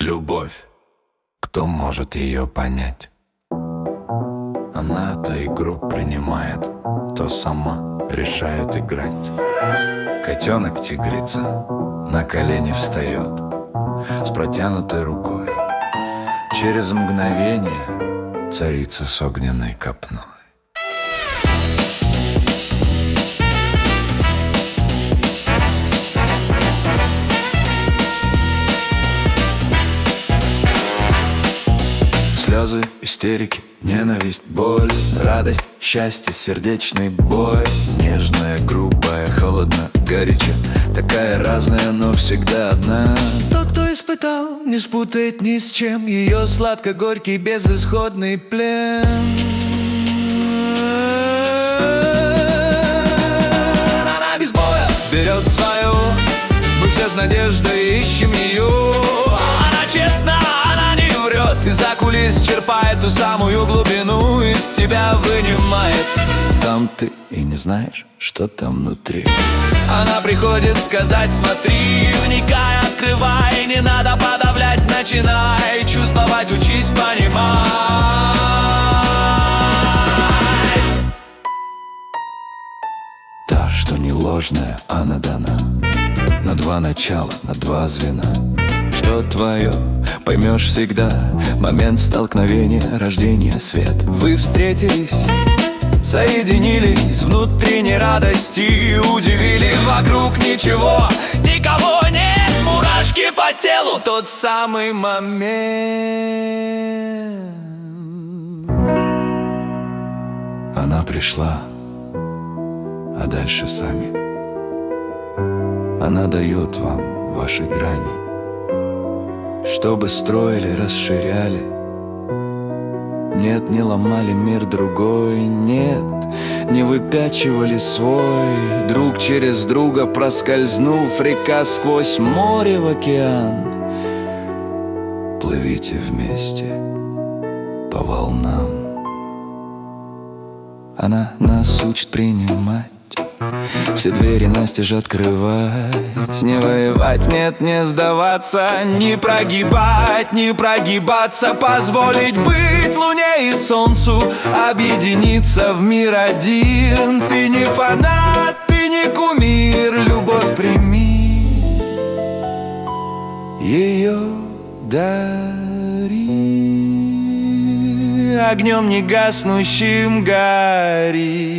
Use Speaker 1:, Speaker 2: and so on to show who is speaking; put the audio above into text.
Speaker 1: любовь, кто может ее понять? Она-то игру принимает, то сама решает играть. Котенок тигрица на колени встает с протянутой рукой. Через мгновение царица с огненной копной. Слезы, истерики, ненависть, боль, радость, счастье, сердечный бой. Нежная, грубая, холодно, горячо, такая разная, но всегда одна. Тот, кто испытал, не спутает ни с чем ее сладко-горький безысходный плен. Она без боя берет свою, мы все с надеждой ищем ее. Она честна, из-за кулис черпает ту самую глубину, из тебя вынимает. Сам ты и не знаешь, что там внутри. Она приходит сказать: смотри, вникай, открывай, не надо подавлять, начинай чувствовать, учись, понимай. Та, что не ложная, она дана на два начала, на два звена. Что твое, поймешь всегда. Момент столкновения, рождения, свет. Вы встретились, соединились, внутренней радости удивили. Вокруг ничего, никого нет, мурашки по телу. Тот самый момент. Она пришла, а дальше сами. Она дает вам ваши грани, чтобы строили, расширяли. Нет, не ломали мир другой. Нет, не выпячивали свой. Друг через друга проскользнув, река сквозь море в океан. Плывите вместе по волнам. Она нас учит принимать, все двери настежь открывать. Не воевать, нет, не сдаваться, не прогибать, не прогибаться. Позволить быть луне и солнцу, объединиться в мир один. Ты не фанат, ты не кумир, любовь прими, ее дари. Огнем негаснущим гори.